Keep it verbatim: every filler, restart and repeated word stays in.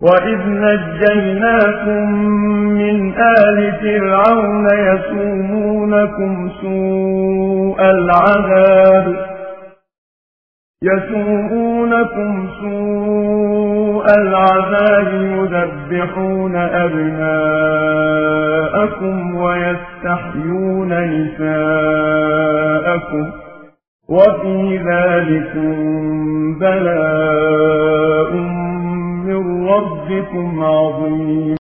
وَإِذْ نَجَّيْنَاكُمْ مِنْ آلِ فِرْعَوْنَ يَسُومُونَكُمْ سُوءَ الْعَذَابِ يَسُومُونَكُمْ سُوءَ الْعَذَابِ يُذَبِّحُونَ أَبْنَاءَكُمْ وَيَسْتَحْيُونَ نِسَاءَكُمْ وَفِي ذَلِكُمْ بَلَاءٌ من ربكم عظيم.